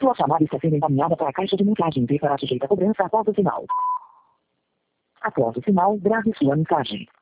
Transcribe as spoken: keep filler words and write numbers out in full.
Sua chamada está sendo encaminhada para a caixa de mensagem e será sujeita a cobrança após o sinal. Após o sinal, grave sua mensagem.